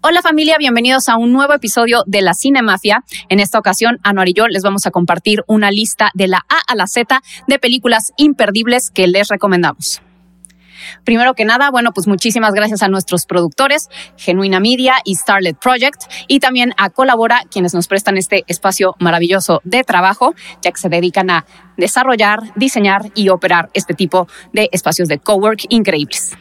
Hola familia, bienvenidos a un nuevo episodio de La Cinemafia. En esta ocasión, Anuar y yo les vamos a compartir una lista de la A a la Z de películas imperdibles que les recomendamos. Primero que nada, bueno, pues muchísimas gracias a nuestros productores, Genuina Media y Starlet Project, y también a Colabora, quienes nos prestan este espacio maravilloso de trabajo, ya que se dedican a desarrollar, diseñar y operar este tipo de espacios de cowork increíbles.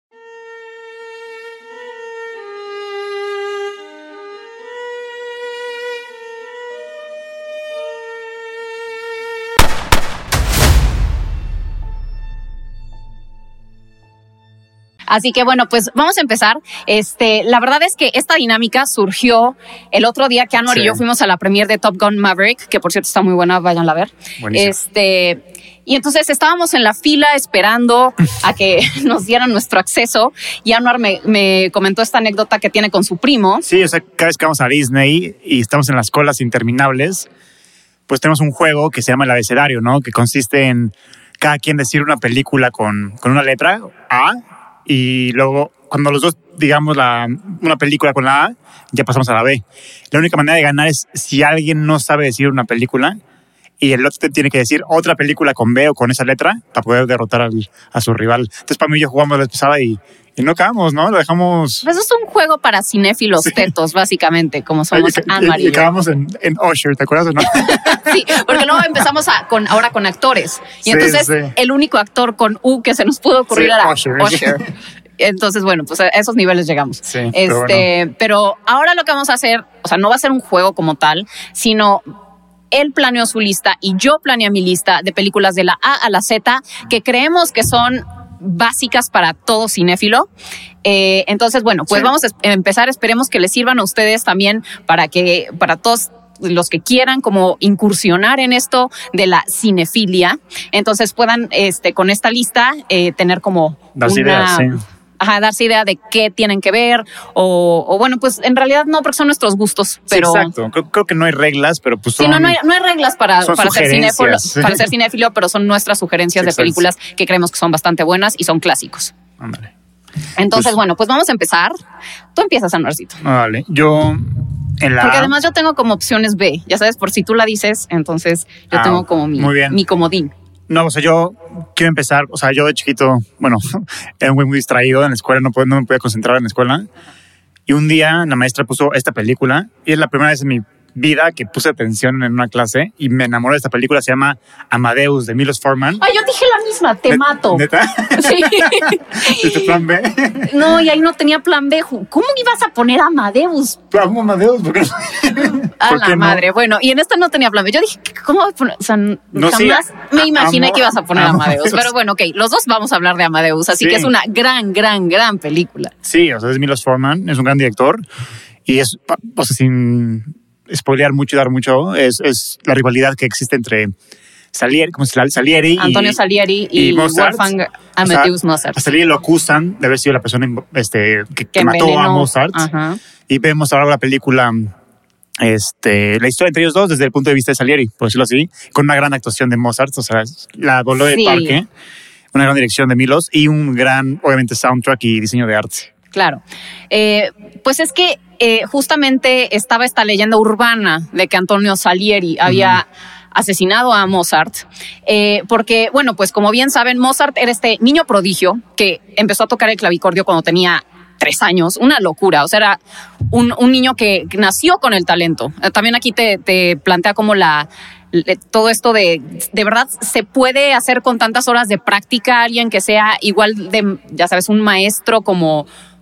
Así que bueno, pues vamos a empezar. La verdad es que esta dinámica surgió el otro día que Anuar y yo fuimos a la premiere de Top Gun Maverick, que por cierto está muy buena, váyanla a ver. Buenísimo. Y entonces estábamos en la fila esperando a que nos dieran nuestro acceso y Anuar me comentó esta anécdota que tiene con su primo. Sí, o sea, cada vez que vamos a Disney y estamos en las colas interminables, pues tenemos un juego que se llama el abecedario, ¿no? Que consiste en cada quien decir una película con una letra A. Y luego, cuando los dos digamos una película con la A, ya pasamos a la B. La única manera de ganar es si alguien no sabe decir una película y el otro te tiene que decir otra película con B o con esa letra para poder derrotar a su rival. Entonces, para mí, yo jugamos la vez pasada y no acabamos, ¿no? Lo dejamos... Pues es un juego para cinéfilos tetos, básicamente, como somos Anuar y yo. Y acabamos en Usher, ¿te acuerdas o no? Sí, porque luego empezamos ahora con actores. Y entonces el único actor con U que se nos pudo ocurrir era Usher. Entonces, bueno, pues a esos niveles llegamos. Sí, pero ahora lo que vamos a hacer, o sea, no va a ser un juego como tal, sino él planeó su lista y yo planeé mi lista de películas de la A a la Z que creemos que son básicas para todo cinéfilo. Entonces, bueno, pues vamos a empezar. Esperemos que les sirvan a ustedes también para todos los que quieran como incursionar en esto de la cinefilia. Entonces puedan con esta lista tener como darse idea de qué tienen que ver o bueno, pues en realidad no, porque son nuestros gustos. Pero sí, exacto. Creo que no hay reglas, pero pues no hay reglas para ser cinéfilo, pero son nuestras sugerencias de películas que creemos que son bastante buenas y son clásicos. Ándale. Entonces, bueno, pues vamos a empezar. Tú empiezas, Anuarcito. Vale, yo... Porque además yo tengo como opciones B, ya sabes, por si tú la dices, entonces yo tengo como mi comodín. No, o sea, yo quiero empezar, o sea, yo de chiquito, bueno, era muy distraído en la escuela, no me podía concentrar en la escuela. Y un día la maestra puso esta película y es la primera vez en mi vida que puse atención en una clase y me enamoré de esta película. Se llama Amadeus, de Milos Forman. Ay, yo dije la misma, te mato. ¿Neta? Sí. ¿Y tu plan B? No, y ahí no tenía plan B. ¿Cómo ibas a poner Amadeus? Amadeus, ¿por qué no? A la madre. Bueno, y en esta no tenía plan B. Yo dije, ¿cómo voy a poner? O sea, jamás me imaginé que ibas a poner Amadeus. Pero bueno, ok, los dos vamos a hablar de Amadeus. Así que es una gran película. Sí, o sea, es Milos Forman, es un gran director. Y es, o sea, sin spoilear mucho y dar mucho, es la rivalidad que existe entre Antonio Salieri y Wolfgang Amadeus Mozart. A Salieri lo acusan de haber sido la persona que mató a Mozart. Ajá. Y vemos ahora la película, la historia entre ellos dos desde el punto de vista de Salieri, por decirlo así, con una gran actuación de Mozart, o sea, la voló de parque, una gran dirección de Milos y un gran, obviamente, soundtrack y diseño de arte. Claro. Pues es que justamente estaba esta leyenda urbana de que Antonio Salieri había asesinado a Mozart, porque, bueno, pues como bien saben, Mozart era este niño prodigio que empezó a tocar el clavicordio cuando tenía 3 años, una locura, o sea, era un niño que nació con el talento. También aquí te plantea como todo esto de verdad se puede hacer con tantas horas de práctica alguien que sea igual de, ya sabes, un maestro como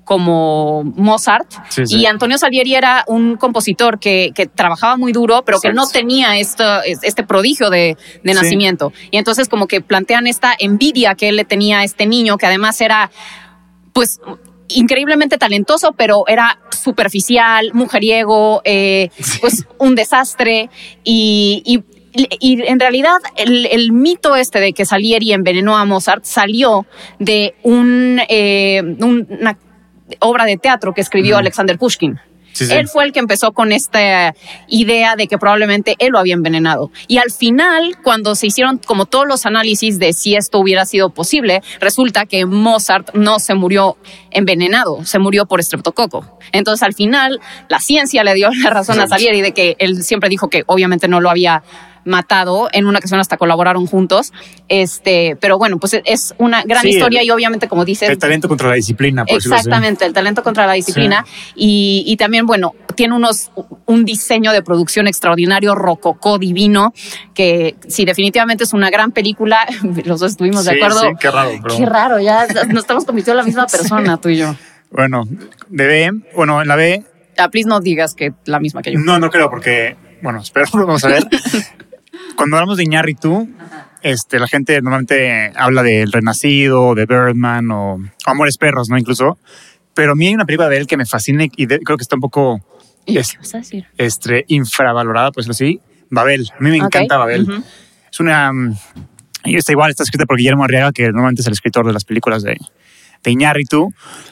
Mozart. Sí. Y Antonio Salieri era un compositor que trabajaba muy duro, pero que no tenía este prodigio de nacimiento. Y entonces como que plantean esta envidia que él le tenía a este niño, que además era pues increíblemente talentoso, pero era superficial, mujeriego, pues un desastre y en realidad el mito de que Salieri envenenó a Mozart salió de una obra de teatro que escribió Alexander Pushkin. Sí. Él fue el que empezó con esta idea de que probablemente él lo había envenenado. Y al final, cuando se hicieron como todos los análisis de si esto hubiera sido posible, resulta que Mozart no se murió envenenado, se murió por estreptococo. Entonces, al final, la ciencia le dio la razón a Salieri de que él siempre dijo que obviamente no lo había matado. En una ocasión hasta colaboraron juntos. Pero bueno, pues es una gran historia y obviamente, como dices... El talento contra la disciplina. Por exactamente, el talento contra la disciplina. Sí. Y también, bueno, tiene un diseño de producción extraordinario, rococó, divino, que sí, definitivamente es una gran película. Los dos estuvimos de acuerdo. Sí, qué raro. Pero... Qué raro, ya nos estamos convirtiendo en la misma persona, tú y yo. Bueno, en la B... Please no digas que la misma que yo. No creo porque... Bueno, espero, vamos a ver. Cuando hablamos de Iñárritu, la gente normalmente habla del Renacido, de Birdman o Amores Perros, ¿no? Incluso. Pero a mí hay una película de él que me fascina y creo que está un poco ¿qué vas a decir? Infravalorada, pues así. Babel. A mí me encanta Babel. Uh-huh. Es una... está escrita por Guillermo Arriaga, que normalmente es el escritor de las películas de Iñárritu.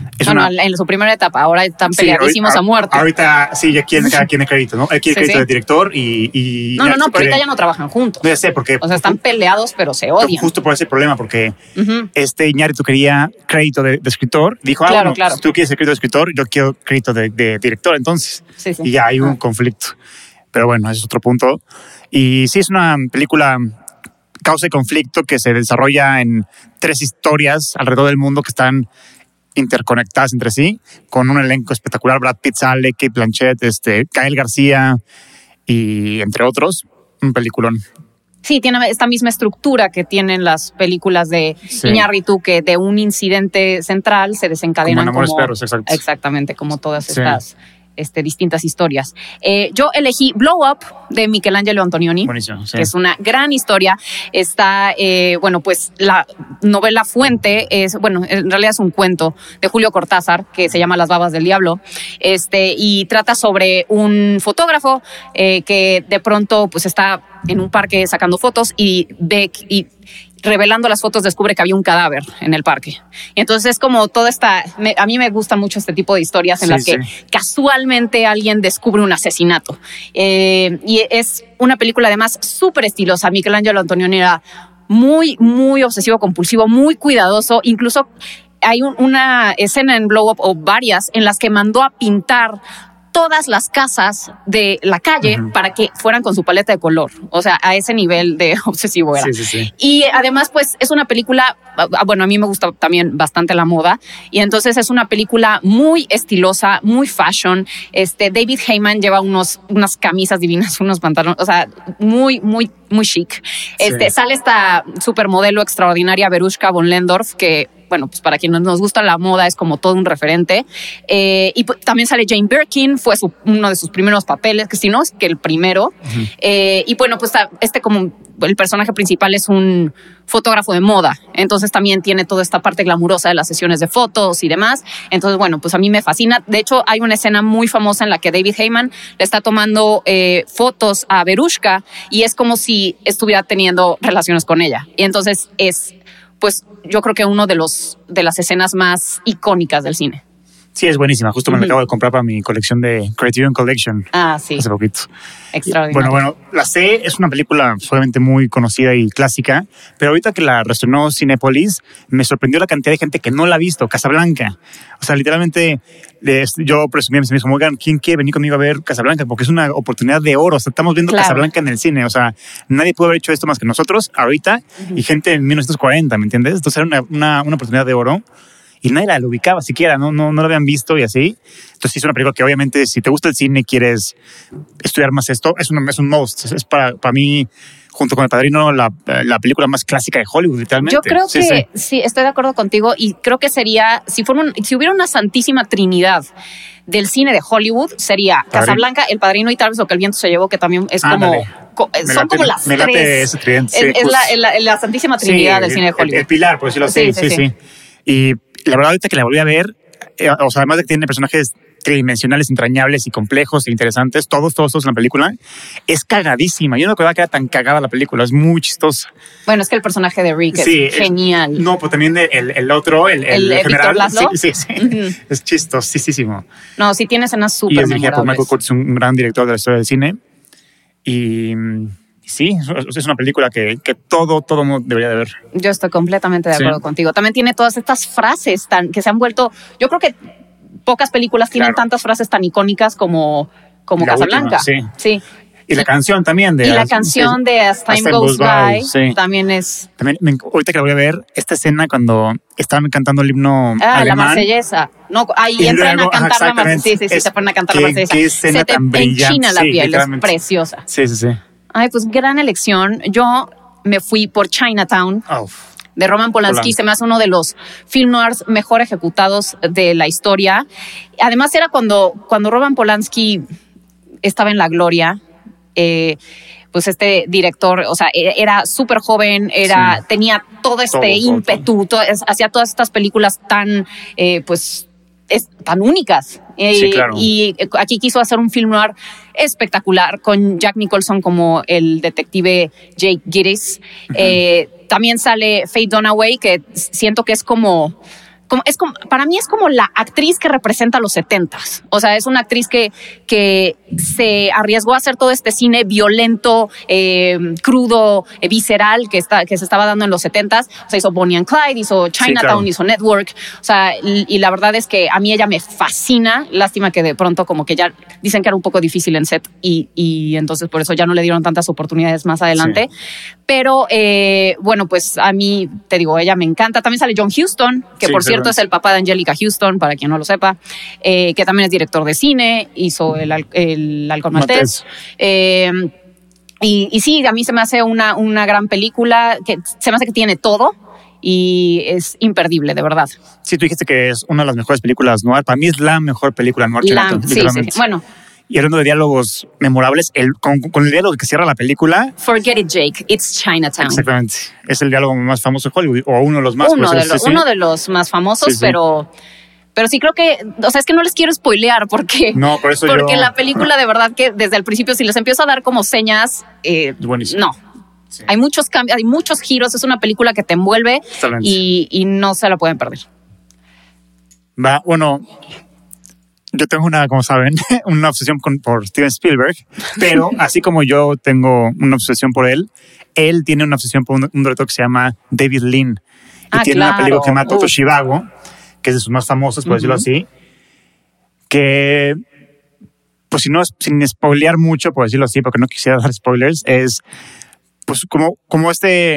En su primera etapa, ahora están peleadísimos a muerte. Ahorita sí, ya cada quien es crédito, ¿no? Él quiere crédito de director y No, pero ahorita ya no trabajan juntos. No, ya sé, porque... O sea, están peleados, pero se odian. Justo por ese problema, porque Iñárritu quería crédito de escritor. Dijo, claro. Si tú quieres el crédito de escritor, yo quiero crédito de director, entonces. Sí. Y ya hay un conflicto. Pero bueno, ese es otro punto. Y sí, es una película... causa y conflicto que se desarrolla en 3 historias alrededor del mundo que están interconectadas entre sí, con un elenco espectacular: Brad Pitt, sale, Cate Blanchett, Gael García y entre otros. Un peliculón. Sí, tiene esta misma estructura que tienen las películas de Iñárritu, que de un incidente central se desencadenan como... Amores Perros, exacto. Exactamente, como todas estas... distintas historias. Yo elegí Blow Up de Michelangelo Antonioni. Buenísimo, sí. Que es una gran historia. Está, pues la novela fuente en realidad es un cuento de Julio Cortázar que se llama Las babas del diablo. Y trata sobre un fotógrafo que de pronto pues está en un parque sacando fotos y ve y revelando las fotos descubre que había un cadáver en el parque. Y entonces es como toda a mí me gusta mucho este tipo de historias en las que casualmente alguien descubre un asesinato. Y es una película además súper estilosa. Michelangelo Antonioni era muy, muy obsesivo compulsivo, muy cuidadoso. Incluso hay una escena en Blow Up, o varias, en las que mandó a pintar todas las casas de la calle para que fueran con su paleta de color. O sea, a ese nivel de obsesivo era. Sí. Y además, pues, es una película... Bueno, a mí me gusta también bastante la moda. Y entonces es una película muy estilosa, muy fashion. David Heyman lleva unas camisas divinas, unos pantalones, o sea, muy, muy, muy chic. Sale esta supermodelo extraordinaria, Verushka von Lendorf, que... Bueno, pues para quienes nos gusta la moda es como todo un referente. Y también sale Jane Birkin, fue uno de sus primeros papeles, que si no es que el primero. Y bueno, pues como el personaje principal es un fotógrafo de moda, entonces también tiene toda esta parte glamurosa de las sesiones de fotos y demás. Entonces, bueno, pues a mí me fascina. De hecho, hay una escena muy famosa en la que David Heyman le está tomando fotos a Verushka y es como si estuviera teniendo relaciones con ella. Y entonces pues yo creo que uno de las escenas más icónicas del cine. Sí, es buenísima. Justo me la acabo de comprar para mi colección de Criterion Collection. Sí. Hace poquito. Extraordinario. Bueno, La C es una película obviamente muy conocida y clásica, pero ahorita que la reestrenó Cinépolis, me sorprendió la cantidad de gente que no la ha visto. Casablanca. O sea, literalmente yo presumí a mis amigos, oigan, ¿quién quiere venir conmigo a ver Casablanca? Porque es una oportunidad de oro. O sea, estamos viendo Casablanca en el cine. O sea, nadie pudo haber hecho esto más que nosotros ahorita y gente en 1940, ¿me entiendes? Entonces era una oportunidad de oro. Y nadie la ubicaba siquiera, no lo habían visto y así. Entonces sí es una película que obviamente si te gusta el cine y quieres estudiar más esto, es un must. Es para mí, junto con El Padrino, la película más clásica de Hollywood, literalmente. Yo creo que sí, estoy de acuerdo contigo y creo que sería, si hubiera una santísima trinidad del cine de Hollywood, sería Casablanca, El Padrino y tal vez Lo que el viento se llevó, que también es como las me late ese tridente, es la santísima trinidad del cine de Hollywood. El pilar, por decirlo así. Sí. Y la verdad, ahorita que la volví a ver, o sea, además de que tiene personajes tridimensionales, entrañables y complejos e interesantes, todos en la película. Es cagadísima. Yo no recordaba que era tan cagada la película, es muy chistosa. Bueno, es que el personaje de Rick es genial. No, pues también el otro, el general. Víctor Laszlo. Sí. Uh-huh. Es chistosísimo. No, sí tiene escenas súper memorables. Y es dirigida por Michael Curtiz, un gran director de la historia del cine. Y sí, es una película que todo mundo debería de ver. Yo estoy completamente de acuerdo contigo. También tiene todas estas frases que se han vuelto... Yo creo que pocas películas tienen tantas frases tan icónicas como Casablanca. Última, sí. Y la canción también de... Y la canción de As Time Goes By también es... También, ahorita que la voy a ver, esta escena cuando estaban cantando el himno alemán. La marsellesa. No, ahí entran a cantar la marsellesa. Sí, se ponen a cantar la marsellesa. Qué escena se te tan brillante. enchina la piel, es preciosa. Sí. Ay, pues gran elección. Yo me fui por Chinatown. De Roman Polanski. Se me hace uno de los film noirs mejor ejecutados de la historia. Además era cuando Roman Polanski estaba en la gloria. Pues este director, o sea, era súper joven, tenía todo este ímpetu, hacía todas estas películas tan, tan únicas. Claro. Y aquí quiso hacer un film noir espectacular con Jack Nicholson como el detective Jake Gittes. Uh-huh. También sale Faye Dunaway, que siento que es como para mí es como la actriz que representa los 70s. O sea, es una actriz que se arriesgó a hacer todo este cine violento, crudo, visceral que se estaba dando en los 70s. O sea, hizo Bonnie and Clyde, hizo Chinatown, hizo Network. O sea, y la verdad es que a mí ella me fascina. Lástima que de pronto como que ya dicen que era un poco difícil en set y entonces por eso ya no le dieron tantas oportunidades más adelante. Sí. Pero bueno, pues a mí, te digo, ella me encanta. También sale John Huston, que por cierto es el papá de Angelica Houston, para quien no lo sepa, que también es director de cine, hizo el Halcón Maltés. Y sí, a mí se me hace una gran película, que se me hace que tiene todo y es imperdible, de verdad. Sí, tú dijiste que es una de las mejores películas noir. Para mí es la mejor película noir. Sí. Bueno. Y hablando de diálogos memorables, con el diálogo que cierra la película... Forget it, Jake. It's Chinatown. Exactamente. Es el diálogo más famoso de Hollywood, o uno de los más. Uno de los más famosos, pero sí creo que... O sea, es que no les quiero spoilear porque... No, por eso porque la película, de verdad, que desde el principio, si les empiezo a dar como señas... buenísimo. No. Sí. Hay muchos cambios, hay muchos giros. Es una película que te envuelve y no se la pueden perder. Bueno... Yo tengo como saben, una obsesión por Steven Spielberg, pero así como yo tengo una obsesión por él tiene una obsesión por un director que se llama David Lean. Y tiene una película que se llama Toto Shivago, que es de sus más famosos, por decirlo así, que, pues sin spoilear mucho, por decirlo así, porque no quisiera dar spoilers, es pues como ¿cómo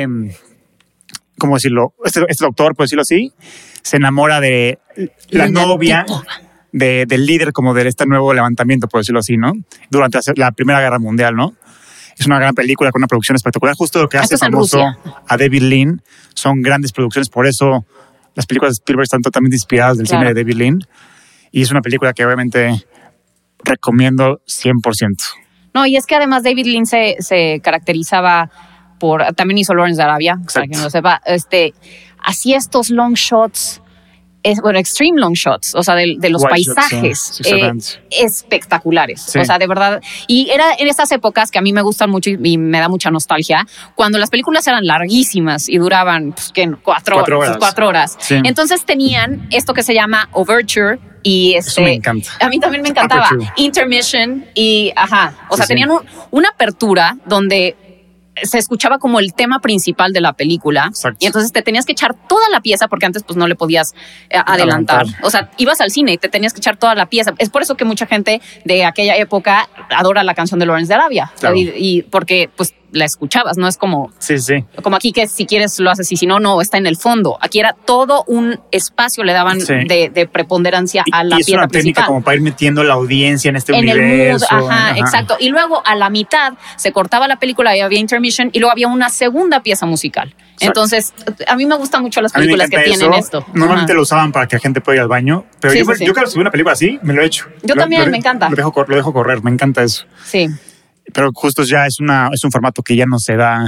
decirlo? Este doctor, por decirlo así, se enamora de la novia del líder como de este nuevo levantamiento, por decirlo así, ¿no? Durante la Primera Guerra Mundial, ¿no? Es una gran película con una producción espectacular. Justo lo que hace famoso a David Lean son grandes producciones. Por eso las películas de Spielberg están totalmente inspiradas del cine de David Lean. Y es una película que obviamente recomiendo 100%. No, y es que además David Lean se caracterizaba por... También hizo Lawrence de Arabia, exacto, para quien no lo sepa. Hacía estos long shots... extreme long shots, o sea, de los paisajes espectaculares. Sí. O sea, de verdad. Y era en estas épocas que a mí me gustan mucho y me da mucha nostalgia, cuando las películas eran larguísimas y duraban, pues, ¿qué? 4 horas. Sí. Entonces tenían esto que se llama Overture y eso me encanta. A mí también me encantaba. Aperture. Intermission y, o sea, tenían una apertura donde se escuchaba como el tema principal de la película. Exacto. Y entonces te tenías que echar toda la pieza porque antes pues no le podías adelantar. O sea, ibas al cine y te tenías que echar toda la pieza. Es por eso que mucha gente de aquella época adora la canción de Lawrence de Arabia. Claro. Y porque pues la escuchabas, no es como como aquí que si quieres lo haces y si no, no, está en el fondo. Aquí era todo un espacio, le daban de preponderancia a la pieza principal. Y es una técnica como para ir metiendo la audiencia en este universo. El mood, exacto. Y luego a la mitad se cortaba la película y había intermission y luego había una segunda pieza musical. Exacto. Entonces, a mí me gustan mucho las películas que tienen esto. Normalmente lo usaban para que la gente pueda ir al baño, pero yo creo que si una película así, me lo he hecho. Yo también, me encanta. Lo dejo correr, me encanta eso. Sí. Pero justo ya es un formato que ya no se da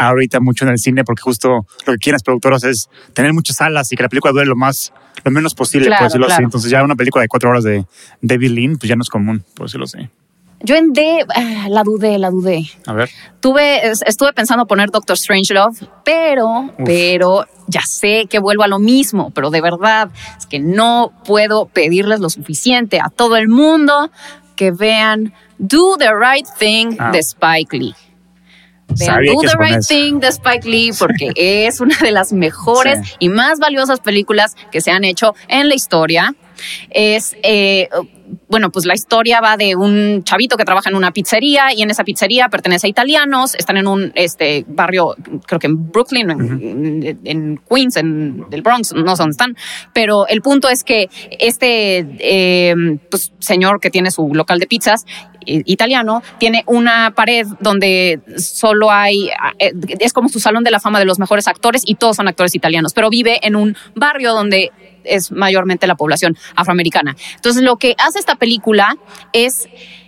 ahorita mucho en el cine porque justo lo que quieren las productoras es tener muchas salas y que la película dure lo menos posible, Claro, por decirlo así. claro. Entonces ya una película de 4 horas de David Lean pues ya no es común, por decirlo así. Yo en D la dudé. A ver. Estuve pensando poner Doctor Strangelove, pero ya sé que vuelvo a lo mismo, pero de verdad es que no puedo pedirles lo suficiente a todo el mundo que vean Do the Right Thing de Spike Lee. Vean Do the Right Thing de Spike Lee porque es una de las mejores y más valiosas películas que se han hecho en la historia. Es, bueno, pues la historia va de un chavito que trabaja en una pizzería y en esa pizzería pertenece a italianos, están en un barrio, creo que en Brooklyn, en Queens, en el Bronx, no sé dónde están, pero el punto es que pues, señor que tiene su local de pizzas italiano, tiene una pared donde solo hay, es como su salón de la fama de los mejores actores y todos son actores italianos, pero vive en un barrio donde es mayormente la población afroamericana. Entonces lo que hace esta película es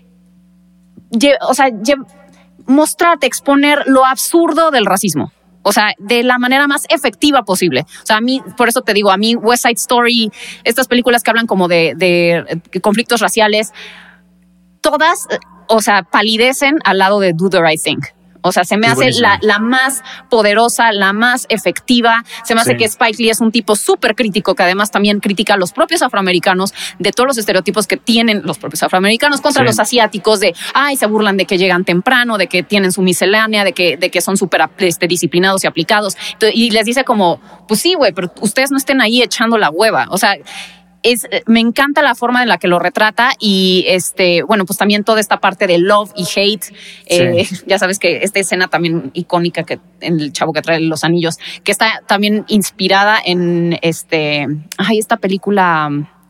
mostrarte, exponer lo absurdo del racismo. O sea, de la manera más efectiva posible. O sea, a mí, por eso te digo, a mí West Side Story, estas películas que hablan como de conflictos raciales, todas, o sea, palidecen al lado de Do the Right Thing. O sea, se me hace la más poderosa, la más efectiva. Se me hace que Spike Lee es un tipo súper crítico, que además también critica a los propios afroamericanos, de todos los estereotipos que tienen los propios afroamericanos contra los asiáticos, de, se burlan de que llegan temprano, de que tienen su miscelánea, de que son súper disciplinados y aplicados. Y les dice como, pues sí, güey, pero ustedes no estén ahí echando la hueva. O sea, me encanta la forma en la que lo retrata y bueno, pues también toda esta parte de love y hate. Ya sabes que esta escena también icónica que en el chavo que trae los anillos, que está también inspirada en esta película.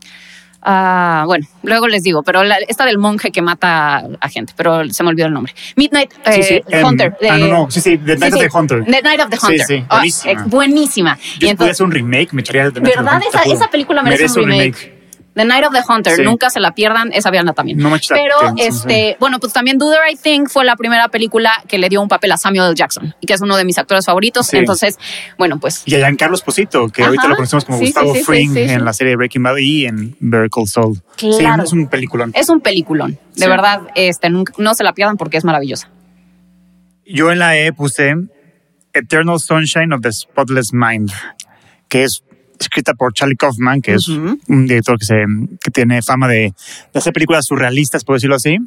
Bueno, luego les digo, pero esta del monje que mata a gente, pero se me olvidó el nombre. Midnight Hunter. The Night of the Hunter. The Night of the Hunter. Sí, buenísima. Buenísima. Yo podría hacer un remake, me echaría The Night of the ¿Verdad? Hunter. Esa película merece un remake. The Night of the Hunter, nunca se la pierdan, esa veanla también. No pero bueno, pues también Do the Right Thing fue la primera película que le dio un papel a Samuel L. Jackson, y que es uno de mis actores favoritos. Entonces, bueno, pues. Y a Giancarlo Esposito, que ahorita lo conocemos como Gustavo Fring en la serie Breaking Bad y en Better Call Saul. Claro. Sí, es un peliculón. Es un peliculón. De verdad, no se la pierdan porque es maravillosa. Yo en la E puse Eternal Sunshine of the Spotless Mind, que es escrita por Charlie Kaufman, que es un director que tiene fama de hacer películas surrealistas, por decirlo así.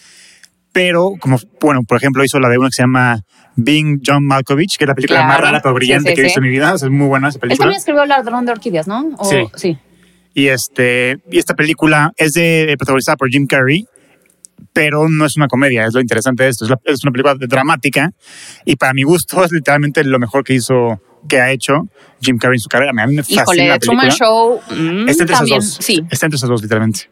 Pero, como, bueno, por ejemplo, hizo la de una que se llama Being John Malkovich, que es la película más rara pero brillante que he visto en mi vida. O sea, es muy buena esa película. Él también escribió El Ladrón de Orquídeas, ¿no? Sí. Y esta película es protagonizada por Jim Carrey, pero no es una comedia, es lo interesante de esto. Es una película dramática y para mi gusto es literalmente lo mejor que ha hecho Jim Carrey en su carrera. A mí me fascina la película. Truman Show está entre también, esas dos. sí. Está entre esas dos, literalmente.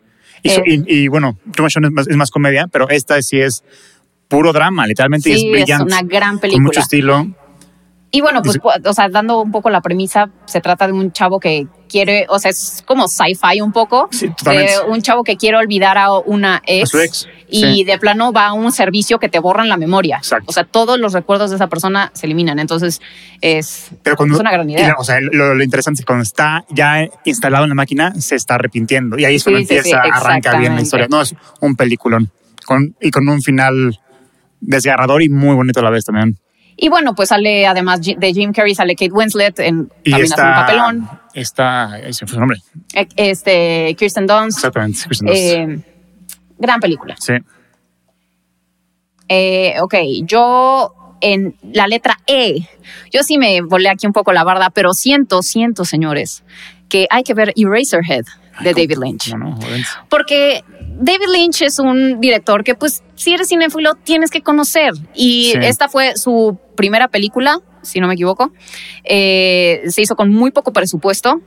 Y bueno, Truman Show es más comedia, pero esta sí es puro drama, literalmente. Sí, es brillante. Es una gran película. Con mucho estilo. Y bueno, pues, o sea, dando un poco la premisa, se trata de un chavo que quiere, o sea, es como sci-fi un poco. Sí, totalmente. De un chavo que quiere olvidar a una ex. A su ex. Y de plano va a un servicio que te borran la memoria. Exacto. O sea, todos los recuerdos de esa persona se eliminan. Entonces, es una gran idea. O sea, lo interesante es que cuando está ya instalado en la máquina, se está arrepintiendo. Y ahí es cuando arranca bien la historia. No, es un peliculón. Con un final desgarrador y muy bonito a la vez también. Y bueno, pues sale, además de Jim Carrey, sale Kate Winslet, también hace un papelón. Ese fue su nombre. Kirsten Dunst. Exactamente, Kirsten Dunst. Gran película. Sí. Ok, yo en la letra E, yo sí me volé aquí un poco la barda, pero siento, señores, que hay que ver Eraserhead de David Lynch. No, porque David Lynch es un director que, pues, si eres cinéfilo, tienes que conocer. Y esta fue su primera película, si no me equivoco. Se hizo con muy poco presupuesto.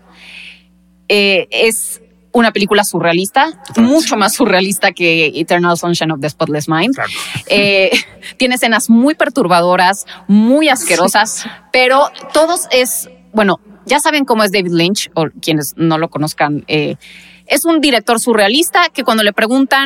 Es una película surrealista, mucho más surrealista que Eternal Sunshine of the Spotless Mind. Claro. Tiene escenas muy perturbadoras, muy asquerosas, pero todos bueno, ya saben cómo es David Lynch, o quienes no lo conozcan. Es un director surrealista que cuando le preguntan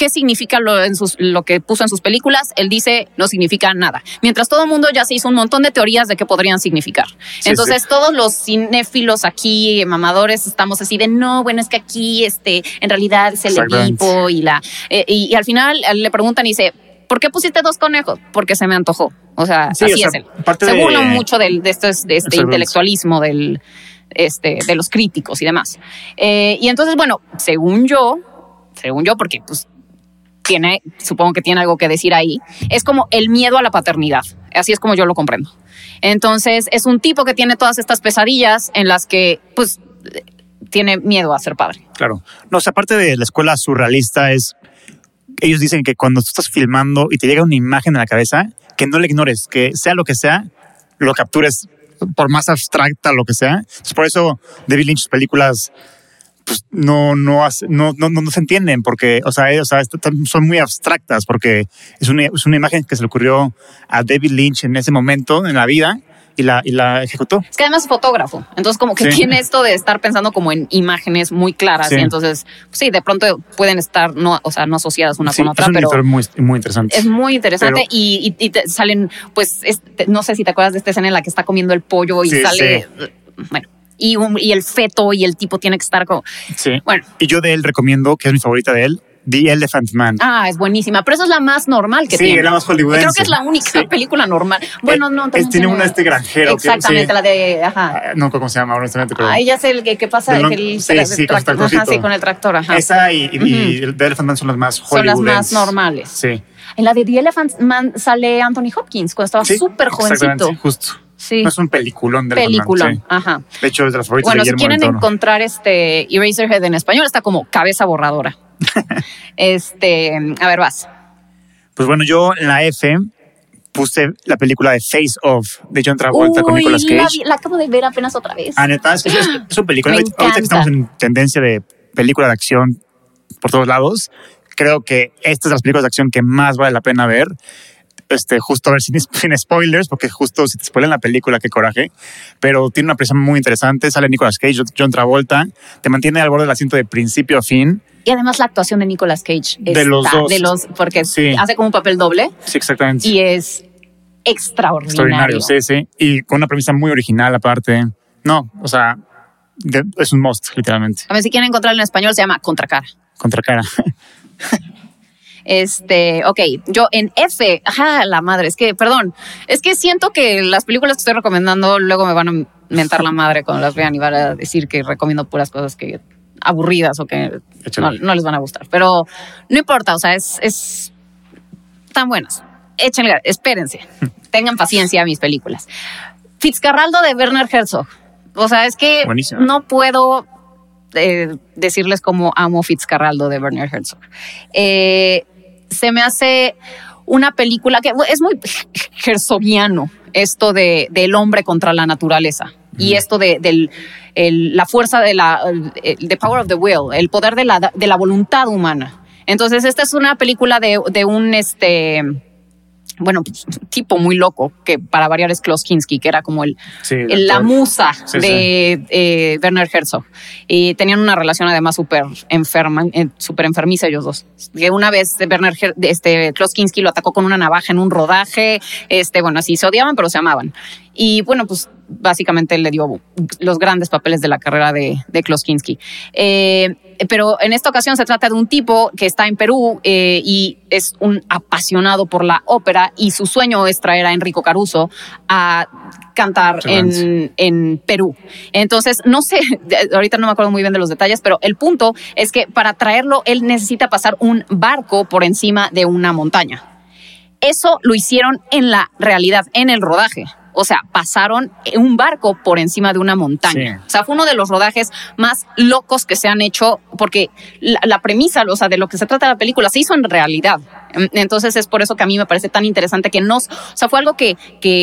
qué significa lo que puso en sus películas. Él dice, no significa nada. Mientras todo el mundo ya se hizo un montón de teorías de qué podrían significar. Sí, Entonces, todos los cinéfilos aquí, mamadores, estamos así de, no, bueno, es que aquí en realidad es el Edipo y y al final le preguntan y dice, ¿por qué pusiste 2 conejos? Porque se me antojó. O sea, así es él. Se burlan mucho de este intelectualismo de los críticos y demás. Y entonces, bueno, según yo, porque pues supongo que tiene algo que decir ahí, es como el miedo a la paternidad. Así es como yo lo comprendo. Entonces, es un tipo que tiene todas estas pesadillas en las que, pues, tiene miedo a ser padre. Claro. No, o sea, aparte de la escuela surrealista ellos dicen que cuando tú estás filmando y te llega una imagen a la cabeza, que no la ignores, que sea lo que sea, lo captures por más abstracta lo que sea. Entonces, por eso David Lynch, sus películas, pues no se entienden porque, son muy abstractas porque es una imagen que se le ocurrió a David Lynch en ese momento en la vida y la ejecutó. Es que además es fotógrafo, entonces como que tiene esto de estar pensando como en imágenes muy claras y entonces, pues sí, de pronto pueden estar no asociadas una con otra, pero es muy, muy interesante. Es muy interesante y te salen, pues, no sé si te acuerdas de esta escena en la que está comiendo el pollo y sale, bueno, y el feto y el tipo tiene que estar como... Sí, bueno. Y yo de él recomiendo, que es mi favorita de él, The Elephant Man. Ah, es buenísima, pero esa es la más normal que tiene. Sí, la más hollywoodense. Creo que es la única película normal. Bueno, no. Tiene una granjero. Exactamente, la de... Ajá. No, ¿cómo se llama? Honestamente, pero... Ahí ya sé el que pasa. Con el tractor. Ajá. Esa y The Elephant Man son las más hollywoodenses. Son las más normales. Sí. En la de The Elephant Man sale Anthony Hopkins cuando estaba súper jovencito. Justo. Sí. No es un peliculón de Peliculón, ajá. De hecho, es de las favoritas de Guillermo Bueno, si quieren del Toro. encontrar Eraserhead en español, está como cabeza borradora. A ver, vas. Pues bueno, yo en la F puse la película de Face Off de John Travolta con Nicolas Cage. La acabo de ver apenas otra vez. Neta, es un película. Ahorita que estamos en tendencia de película de acción por todos lados, creo que esta es de las películas de acción que más vale la pena ver. Justo a ver sin spoilers, porque justo si te spoilan la película, qué coraje, pero tiene una presión muy interesante, sale Nicolas Cage, John Travolta, te mantiene al borde del asiento de principio a fin. Y además la actuación de Nicolas Cage de los dos. Porque hace como un papel doble. Sí, exactamente. Y es extraordinario. Sí. Y con una premisa muy original aparte. No, o sea, es un must, literalmente. A ver, si quieren encontrarlo en español, se llama Contracara. Contracara. Ok, yo en F, la madre, es que siento que las películas que estoy recomendando luego me van a mentar la madre cuando las vean y van a decir que recomiendo puras cosas que aburridas o que no les van a gustar, pero no importa, o sea, es tan buenas. Échenle, espérense, tengan paciencia a mis películas. Fitzcarraldo de Werner Herzog, o sea, es que buenísimo. No puedo decirles cómo amo Fitzcarraldo de Werner Herzog. Se me hace una película que es muy herzogiano, esto del hombre contra la naturaleza y esto de la fuerza the power of the will, el poder de la voluntad humana. Entonces esta es una película de un tipo muy loco, que para variar es Klaus Kinski, que era como la musa de Werner Herzog. Y tenían una relación además súper enfermiza ellos dos. Que una vez Klaus Kinski lo atacó con una navaja en un rodaje. Así se odiaban, pero se amaban. Y bueno, pues básicamente le dio los grandes papeles de la carrera de Klaus Kinski. Pero en esta ocasión se trata de un tipo que está en Perú y es un apasionado por la ópera y su sueño es traer a Enrico Caruso a cantar en Perú. Entonces, no sé, ahorita no me acuerdo muy bien de los detalles, pero el punto es que para traerlo él necesita pasar un barco por encima de una montaña. Eso lo hicieron en la realidad, en el rodaje. O sea, pasaron un barco por encima de una montaña. Sí. O sea, fue uno de los rodajes más locos que se han hecho porque la premisa, o sea, de lo que se trata la película se hizo en realidad. Entonces es por eso que a mí me parece tan interesante que fue algo que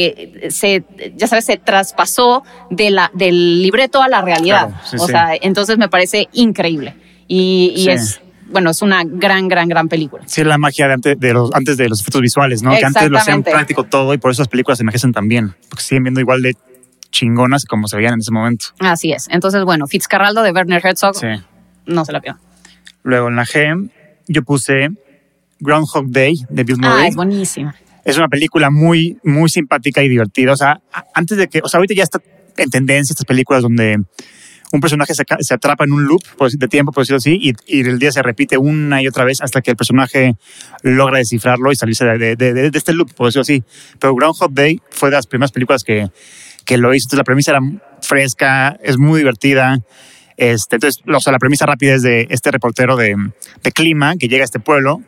se traspasó del libreto a la realidad. Claro, sea, entonces me parece increíble. Y es una gran película. Sí, la magia de antes de los efectos visuales, ¿no? Que antes lo hacían práctico todo y por eso las películas se envejecen tan bien, porque siguen viendo igual de chingonas como se veían en ese momento. Así es. Entonces, Fitzcarraldo de Werner Herzog, no se la pierdan. Luego en la G, yo puse Groundhog Day de Bill Murray. Es buenísima. Es una película muy, muy simpática y divertida. O sea, antes de que, o sea, ahorita ya está en tendencia estas películas donde un personaje se atrapa en un loop de tiempo, por decirlo así, y el día se repite una y otra vez hasta que el personaje logra descifrarlo y salirse de este loop, por decirlo así. Pero Groundhog Day fue de las primeras películas que lo hizo. Entonces la premisa era fresca, es muy divertida. Entonces, o sea, la premisa rápida es de este reportero de clima que llega a este pueblo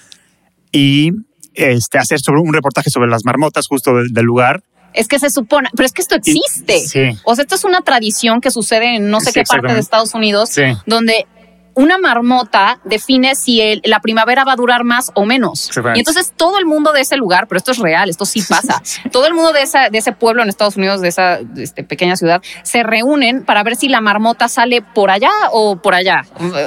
y hacer un reportaje sobre las marmotas justo del lugar. Es que se supone, pero es que esto existe. Sí. O sea, esto es una tradición que sucede en no sé qué parte de Estados Unidos, donde una marmota define si la primavera va a durar más o menos. Y entonces todo el mundo de ese lugar, pero esto es real, esto sí pasa, todo el mundo de ese pueblo en Estados Unidos, de esa pequeña ciudad, se reúnen para ver si la marmota sale por allá o por allá.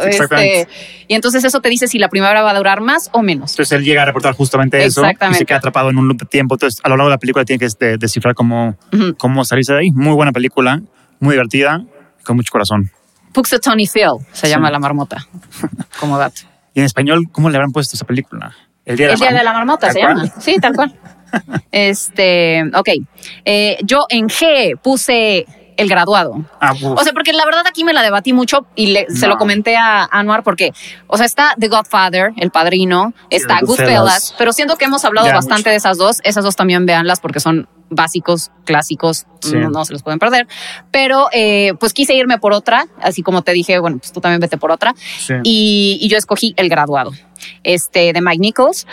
Y entonces eso te dice si la primavera va a durar más o menos. Entonces él llega a reportar justamente eso y se queda atrapado en un loop de tiempo. Entonces a lo largo de la película tiene que descifrar cómo salirse de ahí. Muy buena película, muy divertida, con mucho corazón. Punxsutawney Phil se llama la marmota, como dato. ¿Y en español cómo le habrán puesto esa película? El Día de la Marmota se llama. Sí, tal cual. Ok. Yo en G puse El Graduado. O sea, porque la verdad aquí me la debatí mucho y se lo comenté a Anwar porque, o sea, está The Godfather, El Padrino, está Goodfellas, pero siento que hemos hablado bastante de esas dos. Esas dos también véanlas porque son básicos, clásicos, no se los pueden perder. Pero pues quise irme por otra, así como te dije, bueno, pues tú también vete por otra. Sí. Y yo escogí El Graduado, de Mike Nichols.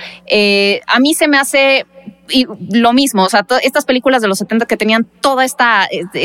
A mí se me hace lo mismo, o sea, estas películas de los 70 que tenían toda esta,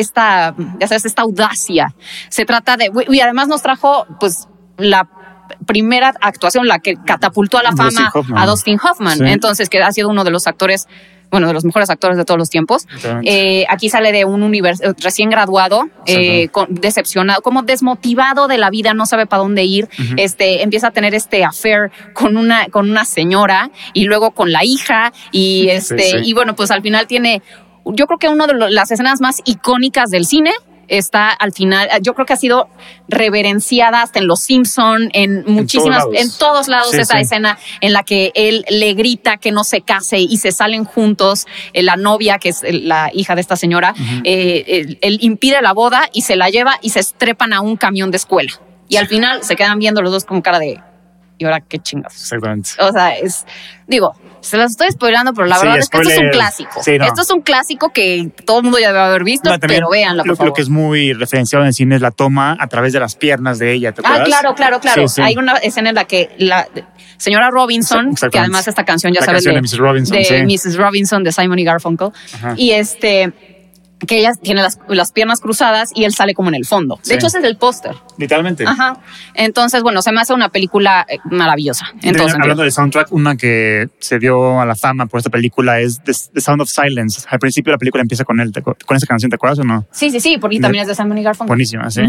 ya sabes, esta audacia. Se trata de, y además nos trajo, pues, la primera actuación, la que catapultó a la fama a Dustin Hoffman. Sí. Entonces, que ha sido uno de los actores, bueno, de los mejores actores de todos los tiempos. Aquí sale de un recién graduado, decepcionado, como desmotivado de la vida, no sabe para dónde ir. Empieza a tener affair con una señora y luego con la hija y y bueno, pues al final tiene, yo creo que una de las escenas más icónicas del cine. Está al final, yo creo que ha sido reverenciada hasta en Los Simpson, en todos lados esa escena en la que él le grita que no se case y se salen juntos, la novia, que es la hija de esta señora, él impide la boda y se la lleva y se estrepan a un camión de escuela. Y al final se quedan viendo los dos con cara de, ¿y ahora qué chingados? Exactamente. O sea, se las estoy spoilando, pero la verdad es que esto es un clásico. Sí, no. Esto es un clásico que todo el mundo ya debe haber visto, pero véanlo, por favor. Lo que es muy referenciado en el cine es la toma a través de las piernas de ella, ¿te acuerdas? Claro. Sí. Hay una escena en la que la señora Robinson, que además esta canción, ya sabes, de Mrs. Robinson, Mrs. Robinson, de Simon y Garfunkel, y que ella tiene las piernas cruzadas y él sale como en el fondo. De hecho, ese es el póster. Literalmente. Ajá. Entonces, bueno, se me hace una película maravillosa. Entonces, hablando de soundtrack, una que se dio a la fama por esta película es The Sound of Silence. Al principio la película empieza con esa canción, ¿te acuerdas o no? Sí, porque también es de Simon y Garfunkel. Buenísima, sí.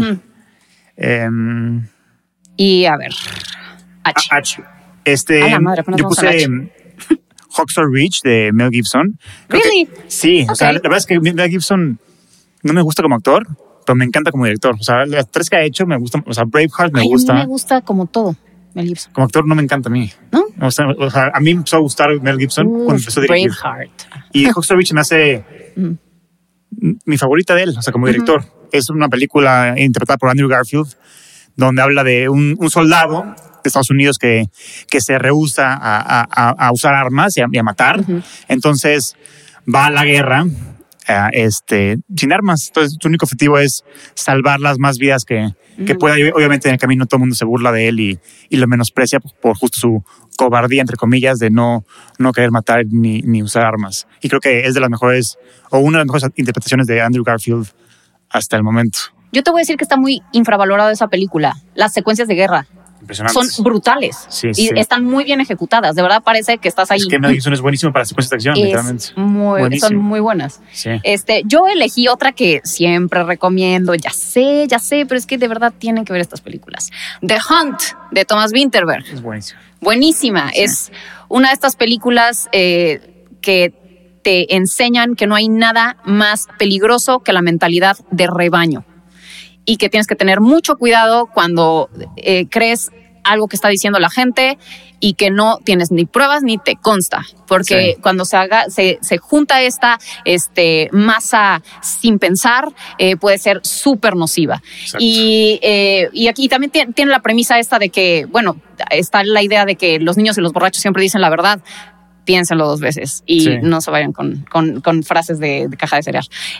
Y a ver, H. A la madre, yo puse Hacksaw Ridge de Mel Gibson. ¿Really? Sí, okay. O sea, la verdad es que Mel Gibson no me gusta como actor, pero me encanta como director. O sea, las tres que ha hecho me gustan. O sea, Braveheart me gusta. A mí me gusta como todo, Mel Gibson. Como actor no me encanta a mí. ¿No? O sea, a mí me empezó a gustar Mel Gibson cuando empezó a dirigir. Braveheart. Y Hacksaw Ridge me hace mi favorita de él, o sea, como director. Es una película interpretada por Andrew Garfield, donde habla de un soldado de Estados Unidos que se rehúsa a usar armas y a matar. Entonces va a la guerra sin armas. Entonces su único objetivo es salvar las más vidas que pueda. Obviamente en el camino todo el mundo se burla de él y lo menosprecia por justo su cobardía, entre comillas, de no querer matar ni usar armas. Y creo que es de las mejores, o una de las mejores interpretaciones de Andrew Garfield hasta el momento. Yo te voy a decir que está muy infravalorada esa película. Las secuencias de guerra son brutales y están muy bien ejecutadas. De verdad parece que estás ahí. Es que Mel Gibson es buenísimo para las secuencias de acción, literalmente. Son muy buenas. Sí. Yo elegí otra que siempre recomiendo. Ya sé, pero es que de verdad tienen que ver estas películas. The Hunt, de Thomas Vinterberg. Es buenísima. Buenísima. Sí. Es una de estas películas que te enseñan que no hay nada más peligroso que la mentalidad de rebaño. Y que tienes que tener mucho cuidado cuando crees algo que está diciendo la gente y que no tienes ni pruebas ni te consta, porque cuando se junta esta masa sin pensar, puede ser súper nociva. Y aquí también tiene la premisa esta de que, bueno, está la idea de que los niños y los borrachos siempre dicen la verdad. Piénsenlo 2 veces y no se vayan con frases de caja de cereal.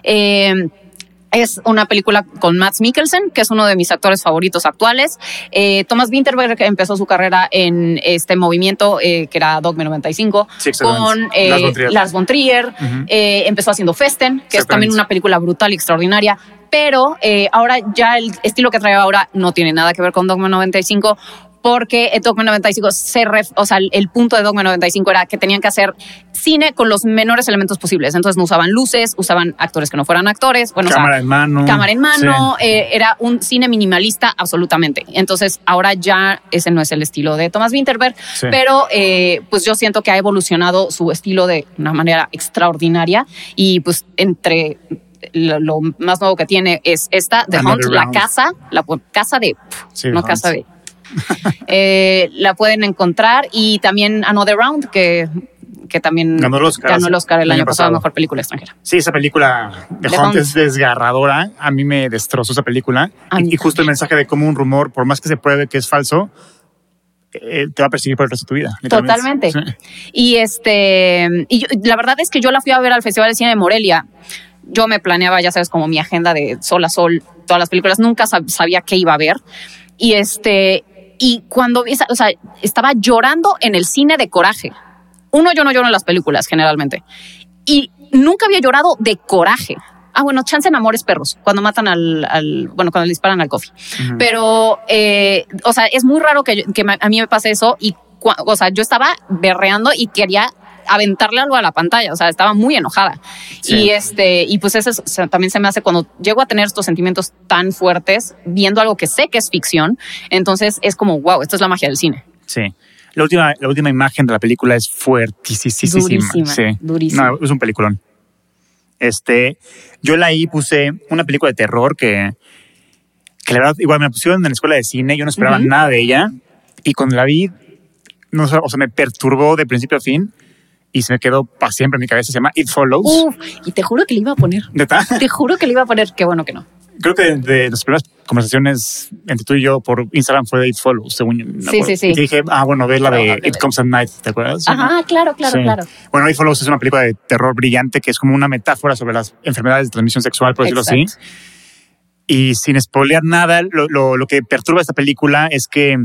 Es una película con Mads Mikkelsen, que es uno de mis actores favoritos actuales. Thomas Vinterberg empezó su carrera en este movimiento que era Dogme 95 con Lars von Trier. Empezó haciendo Festen, que es también una película brutal y extraordinaria. Pero ahora ya el estilo que trae ahora no tiene nada que ver con Dogme 95, porque Dogme 95 el punto de Dogme 95 era que tenían que hacer cine con los menores elementos posibles. Entonces no usaban luces, usaban actores que no fueran actores. Bueno, cámara en mano. Era un cine minimalista absolutamente. Entonces ahora ya ese no es el estilo de Thomas Vinterberg, pero pues yo siento que ha evolucionado su estilo de una manera extraordinaria y pues entre lo más nuevo que tiene es esta, The Hunt, la casa de... la pueden encontrar, y también Another Round, que también ganó el Oscar el año pasado a Mejor Película Extranjera. Sí, esa película The Hunt es desgarradora. A mí me destrozó esa película. Y justo el mensaje de cómo un rumor, por más que se pruebe que es falso, te va a perseguir por el resto de tu vida. Totalmente. Sí. Y la verdad es que yo la fui a ver al Festival de Cine de Morelia. Yo me planeaba, ya sabes, como mi agenda de sol a sol, todas las películas. Nunca sabía qué iba a ver. Y cuando estaba llorando en el cine de coraje. Yo no lloro en las películas generalmente. Y nunca había llorado de coraje. Bueno, chance en Amores Perros, cuando matan cuando le disparan al Coffee. Pero, es muy raro que a mí me pase eso. Y, yo estaba berreando y quería aventarle algo a la pantalla. Estaba muy enojada. Sí. Y pues eso también se me hace cuando llego a tener estos sentimientos tan fuertes, viendo algo que sé que es ficción. Entonces es como, wow, esto es la magia del cine. Sí. La última imagen de la película es fuertísima. Durísima. No, es un peliculón. Yo ahí puse una película de terror que la verdad igual me la pusieron en la escuela de cine. Yo no esperaba nada de ella. Y cuando la vi, me perturbó de principio a fin. Y se me quedó para siempre en mi cabeza. Se llama It Follows. Y te juro que le iba a poner. ¿Neta? Te juro que le iba a poner. Qué bueno que no. Creo que de las primeras conversaciones entre tú y yo por Instagram fue de It Follows, según yo. Sí. Y dije, ve la de It Comes at Night, ¿te acuerdas? Ajá, claro. Bueno, It Follows es una película de terror brillante que es como una metáfora sobre las enfermedades de transmisión sexual, por decirlo así. Y sin spoilear nada, lo que perturba esta película es que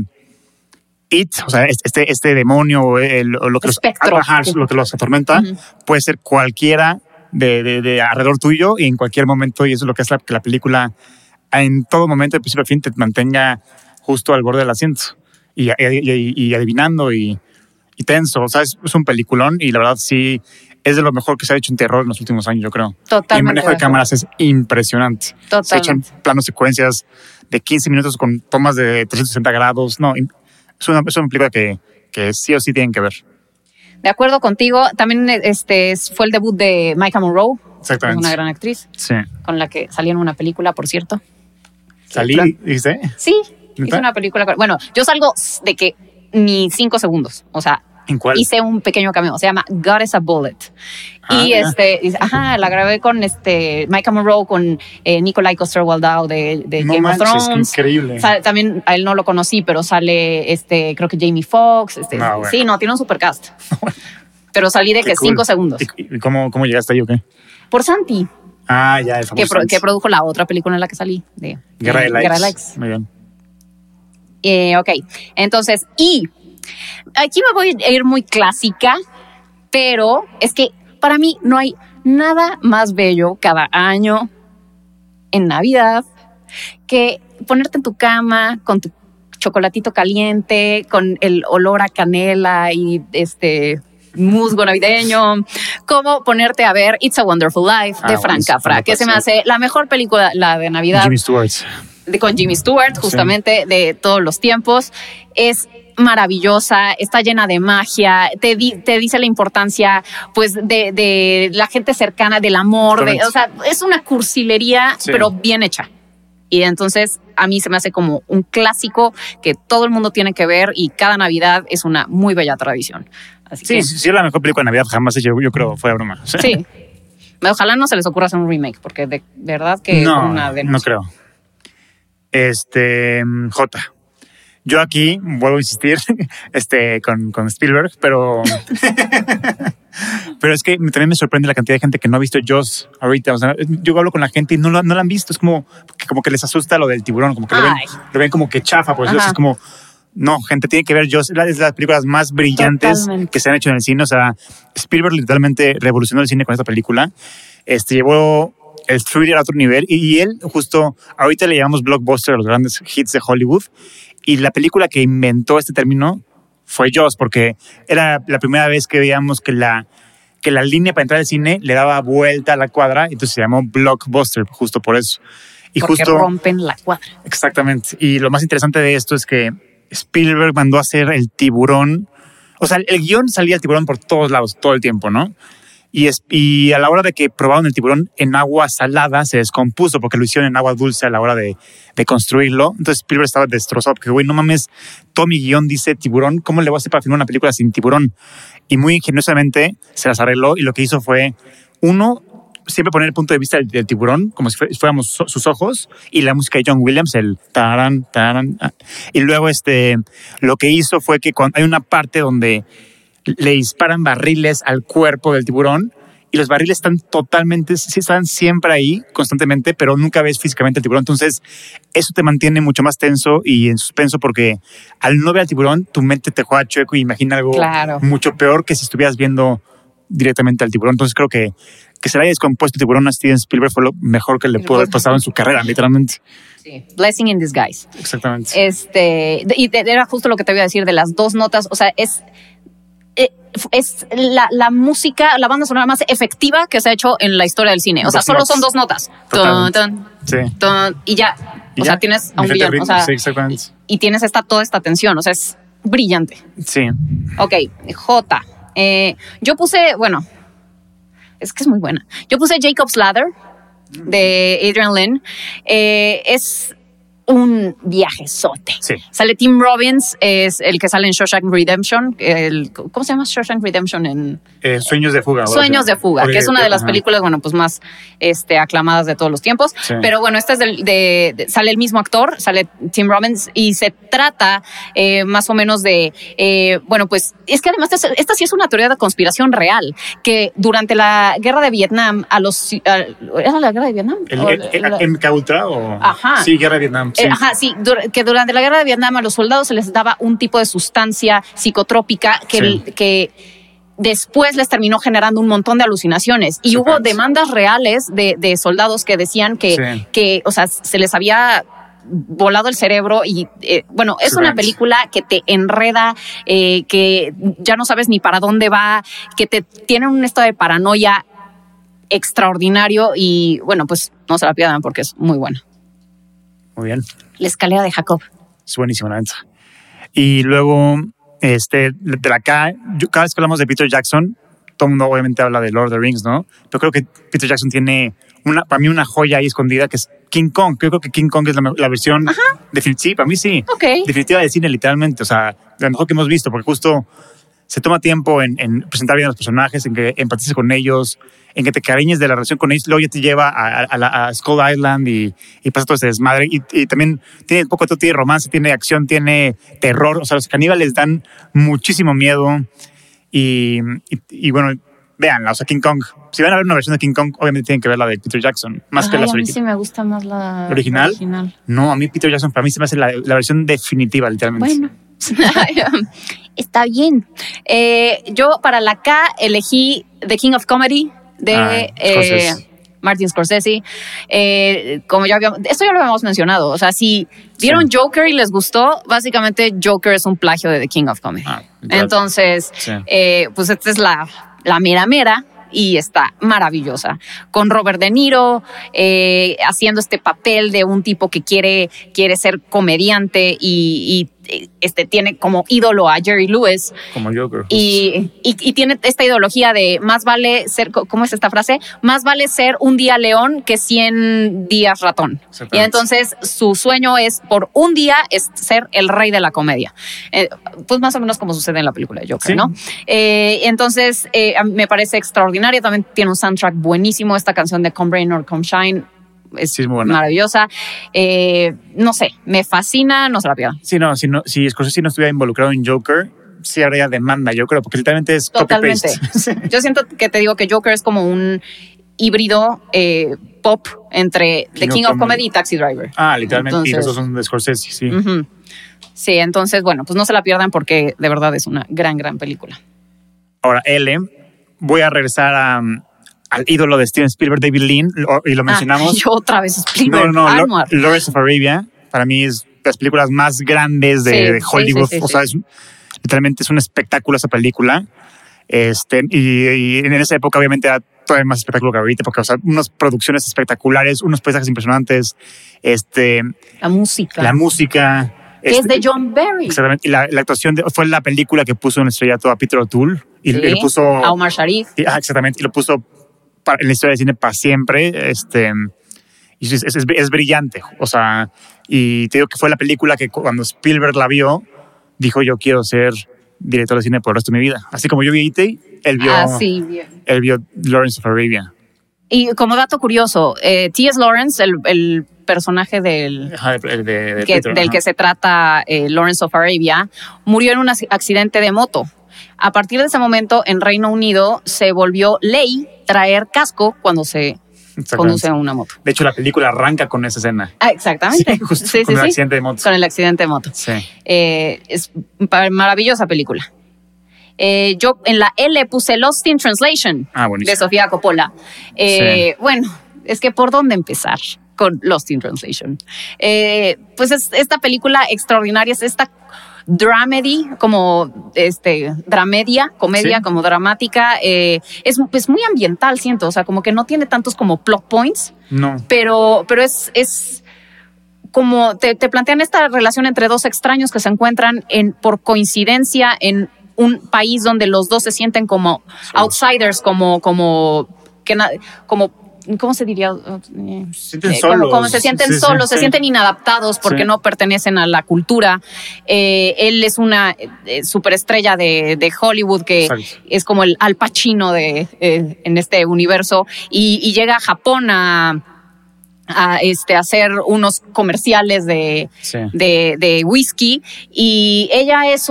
este demonio o lo que los atormenta puede ser cualquiera de alrededor tuyo y en cualquier momento, y eso es lo que hace que la película en todo momento, de principio a fin, te mantenga justo al borde del asiento y adivinando y tenso. Es un peliculón y la verdad sí es de lo mejor que se ha hecho en terror en los últimos años, yo creo. Totalmente. Y el manejo de cámaras es impresionante. Totalmente. Se echan planos secuencias de 15 minutos con tomas de 360 grados. No, es una película que sí o sí tienen que ver. De acuerdo contigo. También fue el debut de Maika Monroe. Exactamente. Una gran actriz. Sí. Con la que salí en una película, por cierto. ¿Salí? ¿Dice? Sí. Hice una película. Bueno, yo salgo de que ni 5 segundos. ¿En cuál? Hice un pequeño cameo. Se llama God is a Bullet. La grabé con Maika Monroe, con Nikolai Coster-Waldau de Game of Thrones. Es increíble. También a él no lo conocí, pero sale creo que Jamie Foxx. Sí, tiene un super cast. Pero salí de que 5 segundos. ¿Y cómo llegaste ahí o qué? Por Santi. Ya, el famoso que produjo la otra película en la que salí. De Guerra de Likes. Muy bien. Ok, entonces, aquí me voy a ir muy clásica, pero es que para mí no hay nada más bello cada año en Navidad que ponerte en tu cama con tu chocolatito caliente, con el olor a canela y musgo navideño, como ponerte a ver It's a Wonderful Life de Frank Capra, que se me hace la mejor película, la de Navidad. Jimmy Stewart. Con Jimmy Stewart, justamente, de todos los tiempos. Es maravillosa, está llena de magia, te dice la importancia pues de la gente cercana, del amor, es una cursilería, pero bien hecha. Y entonces a mí se me hace como un clásico que todo el mundo tiene que ver y cada Navidad es una muy bella tradición. Así Sí, que, sí, es la mejor película de Navidad jamás hecha, yo creo, fuera broma. sí. Ojalá no se les ocurra hacer un remake, porque de verdad que No, una denuncia. no creo. J. Yo aquí vuelvo a insistir con Spielberg, pero pero es que también me sorprende la cantidad de gente que no ha visto Jaws ahorita. O sea, yo hablo con la gente y no la han visto. Es como que les asusta lo del tiburón, como que lo ven como que chafa. Pues es como, no, gente, tiene que ver Jaws. Es de las películas más brillantes que se han hecho en el cine. O sea, Spielberg literalmente revolucionó el cine con esta película. Llevó el thriller a otro nivel y él justo ahorita le llamamos blockbuster a los grandes hits de Hollywood. Y la película que inventó este término fue Jaws, porque era la primera vez que veíamos que la línea para entrar al cine le daba vuelta a la cuadra, y entonces se llamó blockbuster, justo por eso. Y porque justo rompen la cuadra. Exactamente. Y lo más interesante de esto es que Spielberg mandó a hacer el tiburón. O sea, el guión salía el tiburón por todos lados, todo el tiempo, ¿no? Y a la hora de que probaron el tiburón en agua salada, se descompuso porque lo hicieron en agua dulce a la hora de construirlo. Entonces Spielberg estaba destrozado porque, güey, no mames, todo mi guión dice tiburón, ¿cómo le voy a hacer para filmar una película sin tiburón? Y muy ingeniosamente se las arregló y lo que hizo fue, uno, siempre poner el punto de vista del tiburón, como si fuéramos sus ojos, y la música de John Williams, el tarán, tarán. Y luego lo que hizo fue que cuando hay una parte donde le disparan barriles al cuerpo del tiburón y los barriles están siempre ahí constantemente, pero nunca ves físicamente el tiburón. Entonces eso te mantiene mucho más tenso y en suspenso, porque al no ver al tiburón tu mente te juega chueco y imagina algo mucho peor que si estuvieras viendo directamente al tiburón. Entonces creo que se le haya descompuesto el tiburón a Steven Spielberg fue lo mejor que le pudo haber pasado en su carrera, literalmente. Sí, blessing in disguise. Exactamente. Y era justo lo que te iba a decir de las dos notas. O sea, es la música, la banda sonora más efectiva que se ha hecho en la historia del cine. O sea, solo son dos notas. Sí. Y ya. O sea, tienes a un villano. O sea, sí, exactamente. Y tienes toda esta tensión. O sea, es brillante. Sí. Ok, J. Yo puse, bueno, es que es muy buena. Yo puse Jacob's Ladder de Adrian Lyne. Es un viajezote. Sí. Sale Tim Robbins, es el que sale en Shawshank Redemption. ¿Cómo se llama Shawshank Redemption en Sueños de fuga? Sueños de fuga, que es una de las películas, bueno, pues más aclamadas de todos los tiempos. Sí. Pero bueno, esta es sale el mismo actor, sale Tim Robbins, y se trata más o menos de, bueno, pues es que además esta sí es una teoría de conspiración real, que durante la guerra de Vietnam ¿era la guerra de Vietnam? ¿MK Ultra o? Ajá. Sí, guerra de Vietnam. Sí. Sí, que durante la guerra de Vietnam a los soldados se les daba un tipo de sustancia psicotrópica que después les terminó generando un montón de alucinaciones. Y hubo demandas reales de soldados que decían que, o sea, se les había volado el cerebro y bueno, es una película que te enreda, que ya no sabes ni para dónde va, que te tiene un estado de paranoia extraordinario y bueno, pues no se la pierdan porque es muy buena. Muy bien. La escalera de Jacob. Es buenísima, la neta. Y luego, de cada vez que hablamos de Peter Jackson, todo el mundo obviamente habla de Lord of the Rings, ¿no? Pero creo que Peter Jackson tiene para mí una joya ahí escondida que es King Kong. Yo creo que King Kong es la versión definitiva. Sí, para mí sí. Okay. Definitiva del cine, literalmente. O sea, lo mejor que hemos visto, porque justo se toma tiempo en presentar bien a los personajes, en que empatices con ellos, en que te cariñes de la relación con ellos. Luego ya te lleva a Skull Island y pasa todo ese desmadre. Y también tiene poco, tiene romance, tiene acción, tiene terror. O sea, los caníbales dan muchísimo miedo. Y bueno, véanla. O sea, King Kong. Si van a ver una versión de King Kong, obviamente tienen que ver la de Peter Jackson. Más que la original. A mí sí me gusta más la original. No, a mí Peter Jackson, para mí se me hace la versión definitiva, literalmente. Bueno. Está bien. Yo para la K elegí The King of Comedy de Martin Scorsese. Como esto ya lo habíamos mencionado. O sea, si vieron Joker y les gustó, básicamente Joker es un plagio de The King of Comedy. Entonces, pues esta es la mera y está maravillosa. Con Robert De Niro haciendo este papel de un tipo que quiere ser comediante y tiene como ídolo a Jerry Lewis. Como Joker. Y tiene esta ideología de más vale ser, ¿cómo es esta frase? Más vale ser un día león que 100 días ratón. Y entonces su sueño es por un día es ser el rey de la comedia. Pues más o menos como sucede en la película de Joker, sí, ¿no? Entonces me parece extraordinaria. También tiene un soundtrack buenísimo. Esta canción de Come Rain or Come Shine es muy buena. maravillosa. No sé, me fascina, no se la pierdan. Sí, si Scorsese no estuviera involucrado en Joker, sí habría demanda, yo creo, porque literalmente es totalmente. copy-paste. Yo siento que te digo que Joker es como un híbrido pop entre The King of Comedy y Taxi Driver. Literalmente. Entonces, y los dos son de Scorsese, sí. Uh-huh. Sí, entonces, bueno, pues no se la pierdan porque de verdad es una gran, gran película. Ahora, voy a regresar al ídolo de Steven Spielberg, David Lean, y lo mencionamos. Yo otra vez Spielberg. Lawrence of Arabia, para mí es de las películas más grandes de Hollywood. O sea, literalmente es un espectáculo esa película. Y en esa época obviamente era todavía más espectáculo que ahorita, porque unas producciones espectaculares, unos paisajes impresionantes. La música. Que es de John Barry. Exactamente. Y la actuación fue la película que puso en estrellato a Peter O'Toole. Y lo puso a Omar Sharif. Exactamente. Y lo puso en la historia del cine para siempre. Y es brillante. O sea, y te digo que fue la película que cuando Spielberg la vio, dijo: yo quiero ser director de cine por el resto de mi vida. Así como yo vi E.T., él vio Lawrence of Arabia. Y como dato curioso, T.S. Lawrence, el personaje del que se trata Lawrence of Arabia, murió en un accidente de moto. A partir de ese momento, en Reino Unido, se volvió ley traer casco cuando se conduce una moto. De hecho, la película arranca con esa escena. Exactamente. Sí, justo con el accidente de moto. Con el accidente de moto. Sí. Es maravillosa película. Yo en la L puse Lost in Translation de Sofía Coppola. Bueno, es que ¿por dónde empezar con Lost in Translation? Pues es esta película extraordinaria, es esta dramedy, como comedia, como dramática. Es muy ambiental, siento, o sea, como que no tiene tantos como plot points. No. Pero es como te plantean esta relación entre dos extraños que se encuentran por coincidencia en un país donde los dos se sienten como outsiders, como ¿cómo se diría? Como se sienten solos, se sienten inadaptados porque no pertenecen a la cultura. Él es una superestrella de Hollywood que es como el Al Pacino en este universo y llega a Japón a hacer unos comerciales de whisky, y ella es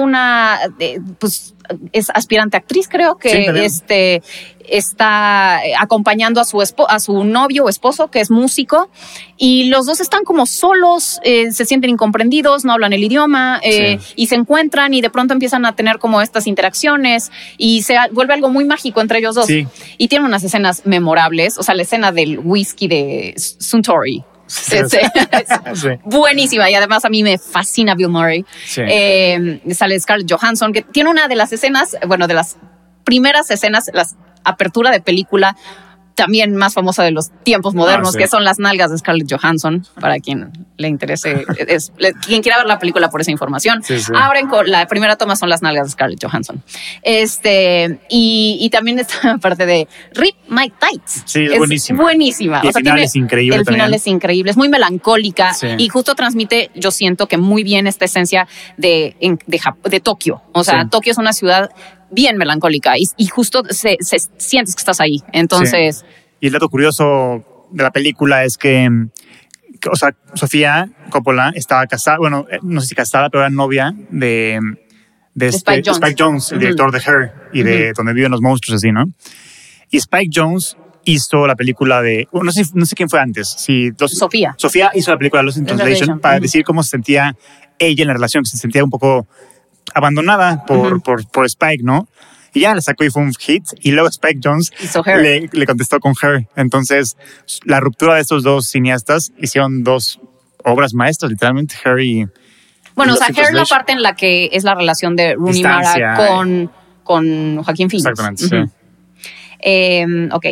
es aspirante actriz, creo que está acompañando a su novio o esposo, que es músico, y los dos están como solos, se sienten incomprendidos, no hablan el idioma, y se encuentran y de pronto empiezan a tener como estas interacciones y se vuelve algo muy mágico entre ellos dos. Sí. Y tiene unas escenas memorables, o sea, la escena del whisky de Suntory. Buenísima, y además a mí me fascina Bill Murray. Sale Scarlett Johansson, que tiene una de las escenas, de las primeras escenas, la apertura de película también más famosa de los tiempos modernos, que son las nalgas de Scarlett Johansson, para quien le interese, quien quiera ver la película por esa información. Ahora la primera toma son las nalgas de Scarlett Johansson. Y también esta parte de Rip My Tights. Sí, es buenísima. Y el final es increíble. El final es increíble, es muy melancólica y justo transmite, yo siento que muy bien esta esencia de Tokio. O sea, Tokio es una ciudad bien melancólica y justo sientes que estás ahí. Entonces... Y el dato curioso de la película es que Sofía Coppola estaba casada, no sé si casada, pero era novia de Spike Jonze, el director de Her y de Donde viven los monstruos, así, ¿no? Y Spike Jonze hizo la película no sé quién fue antes. Sofía hizo la película Lost in Translation para decir cómo se sentía ella en la relación, que se sentía un poco abandonada por Spike, ¿no? Y ya la sacó y fue un hit. Y luego Spike Jonze le contestó con Her. Entonces, la ruptura de estos dos cineastas hicieron dos obras maestras, literalmente, Her y... Her la parte en la que es la relación de Rooney Mara con Joaquín Phoenix. Exactamente, sí. Ok.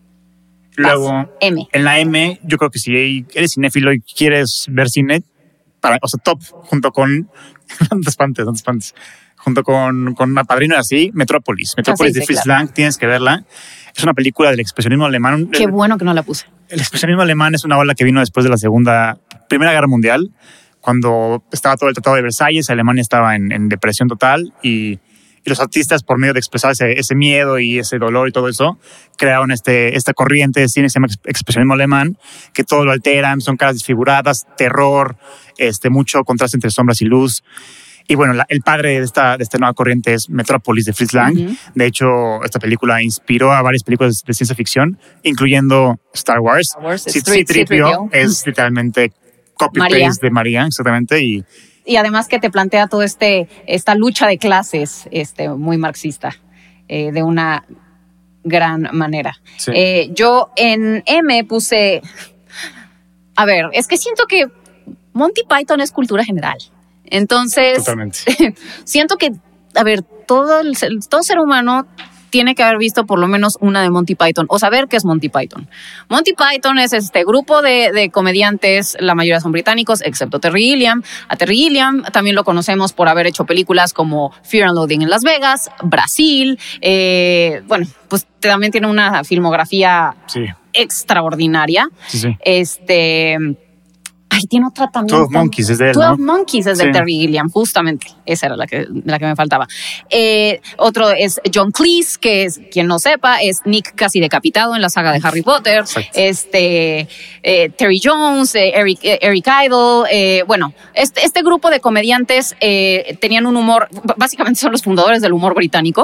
Luego, en la M, yo creo que si eres cinéfilo y quieres ver cine, o sea, top, junto con, no te espantes, junto con Padrino y así, Metrópolis de Fritz Lang, tienes que verla. Es una película del expresionismo alemán. Qué bueno que no la puse. El expresionismo alemán es una ola que vino después de la Primera Guerra Mundial, cuando estaba todo el Tratado de Versalles, Alemania estaba en depresión total y los artistas, por medio de expresar ese miedo y ese dolor y todo eso, crearon esta corriente de cine que se llama expresionismo alemán, que todo lo alteran, son caras desfiguradas, terror, mucho contraste entre sombras y luz. Y bueno, el padre de esta nueva corriente es Metrópolis de Fritz Lang. Uh-huh. De hecho, esta película inspiró a varias películas de ciencia ficción, incluyendo Star Wars. C-3PO es literalmente copy-paste de María, exactamente. Y además que te plantea todo esta lucha de clases muy marxista, de una gran manera. Sí. Yo en M puse... A ver, es que siento que Monty Python es cultura general. Entonces, totalmente. Siento que, a ver, todo ser humano tiene que haber visto por lo menos una de Monty Python o saber qué es Monty Python. Monty Python es este grupo de comediantes, la mayoría son británicos, excepto Terry Gilliam. A Terry Gilliam también lo conocemos por haber hecho películas como Fear and Loathing en Las Vegas, Brasil. Bueno, pues también tiene una filmografía extraordinaria. Sí. Ay, tiene otra también. 12 Monkeys es de él, 12 Monkeys es de Terry Gilliam, justamente. Esa era la que me faltaba. Otro es John Cleese, que es, quien no sepa, es Nick casi decapitado en la saga de Harry Potter. Terry Jones, Eric Idle. Bueno, este grupo de comediantes tenían un humor, básicamente son los fundadores del humor británico.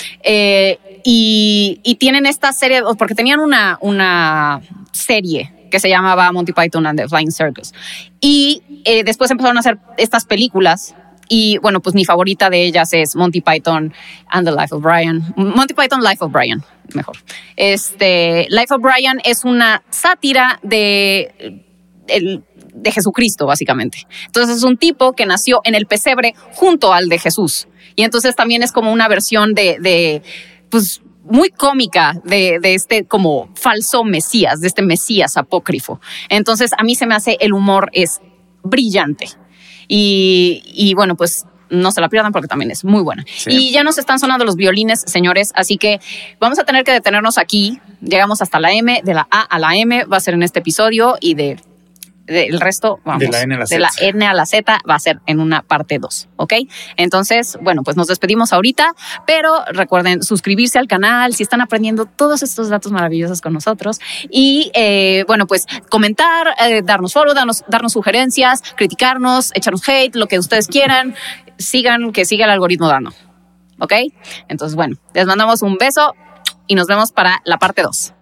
Y tienen esta serie, porque tenían una serie que se llamaba Monty Python and the Flying Circus. Y después empezaron a hacer estas películas. Y bueno, pues mi favorita de ellas es Monty Python and the Life of Brian. Monty Python, Life of Brian, mejor. Life of Brian es una sátira de Jesucristo, básicamente. Entonces es un tipo que nació en el pesebre junto al de Jesús. Y entonces también es como una versión pues, muy cómica de este como falso mesías, de este mesías apócrifo. Entonces a mí se me hace, el humor es brillante y bueno, pues no se la pierdan porque también es muy buena. Sí. Y ya nos están sonando los violines, señores, así que vamos a tener que detenernos aquí. Llegamos hasta la M, de la A a la M va a ser en este episodio y el resto, vamos, de la N a la Z. De la N a la Z va a ser en una parte 2, ¿ok? Entonces, bueno, pues nos despedimos ahorita, pero recuerden suscribirse al canal si están aprendiendo todos estos datos maravillosos con nosotros y, bueno, pues comentar, darnos follow, darnos sugerencias, criticarnos, echarnos hate, lo que ustedes quieran, que siga el algoritmo dando, ¿ok? Entonces, bueno, les mandamos un beso y nos vemos para la parte 2.